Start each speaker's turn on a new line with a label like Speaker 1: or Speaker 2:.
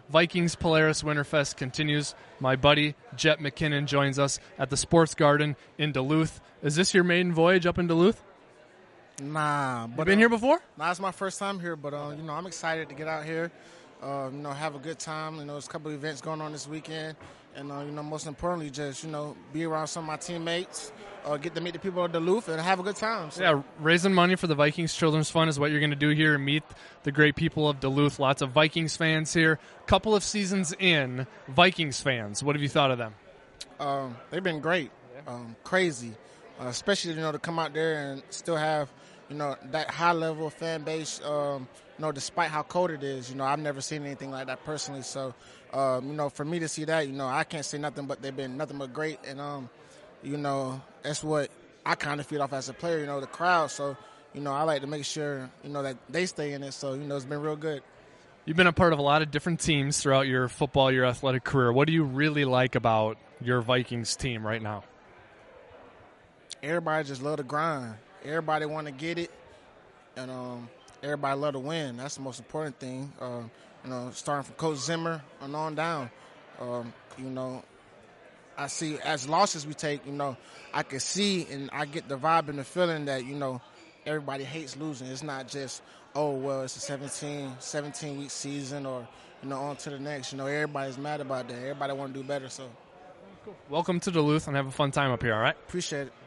Speaker 1: Vikings Polaris Winterfest continues. My buddy Jet McKinnon joins us at the Sports Garden in Duluth. Is this your maiden voyage up in Duluth?
Speaker 2: Nah, but
Speaker 1: You been here before?
Speaker 2: Nah, it's my first time here, but I'm excited to get out here. Have a good time. There's a couple of events going on this weekend, and most importantly, just be around some of my teammates, get to meet the people of Duluth, and have a good time. So.
Speaker 1: Yeah, raising money for the Vikings Children's Fund is what you're going to do here and meet the great people of Duluth. Lots of Vikings fans here. Couple of seasons in, Vikings fans. What have you thought of them?
Speaker 2: They've been great, crazy, especially to come out there and still have that high level fan base. Despite how cold it is, I've never seen anything like that personally. So, for me to see that, I can't say nothing but they've been nothing but great. And, that's what I kind of feed off as a player, the crowd. So, I like to make sure, that they stay in it. So, it's been real good.
Speaker 1: You've been a part of a lot of different teams throughout your football, your athletic career. What do you really like about your Vikings team right now?
Speaker 2: Everybody just love to grind. Everybody want to get it. And, everybody love to win. That's the most important thing. Starting from Coach Zimmer and on down. I see as losses we take, I can see and I get the vibe and the feeling that, everybody hates losing. It's not just, it's a 17-week season or, on to the next. Everybody's mad about that. Everybody want to do better. So,
Speaker 1: cool. Welcome to Duluth and have a fun time up here, all right?
Speaker 2: Appreciate it.